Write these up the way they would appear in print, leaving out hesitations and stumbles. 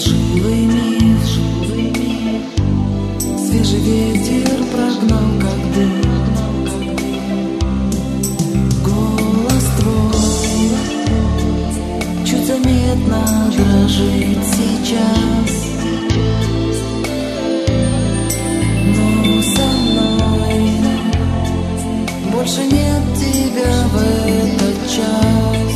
лживый мир, свежий ветер прогнал, как дым. Голос твой чуть заметно дрожит сейчас, но со мной больше нет тебя в этот час.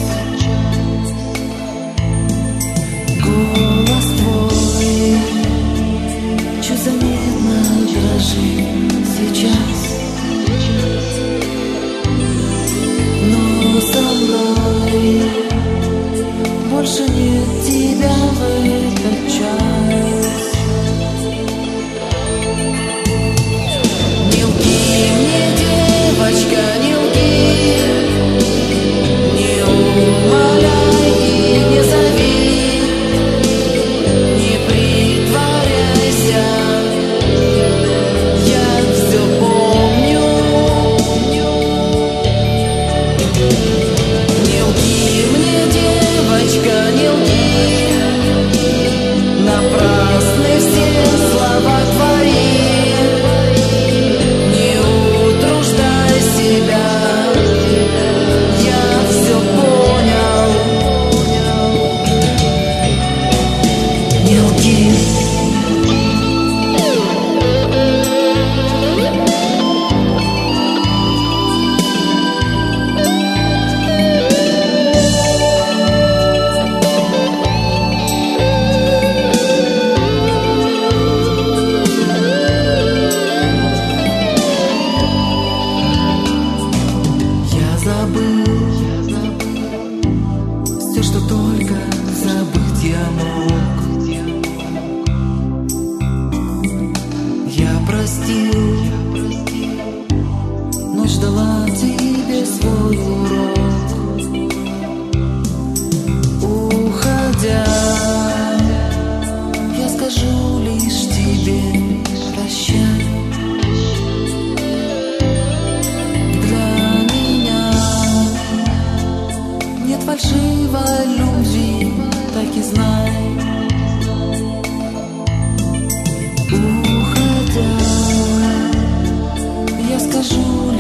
Голос твой чуть заметно дрожит сейчас, но со мной больше нет тебя в этот час. Не лги мне, девочка, не лги, не умоляй и не зови, не притворяйся, я все помню. Не лги мне, девочка, не лги, напрасны все слова твои. Не утруждай себя, я все понял. Не лги. Я забыл все, что только забыть я мог. Я простил, ночь дала тебе свой урок. Уходя, я скажу лишь тебе прощай. Для меня нет фальшивой любви, так и знай. Уходя, я скажу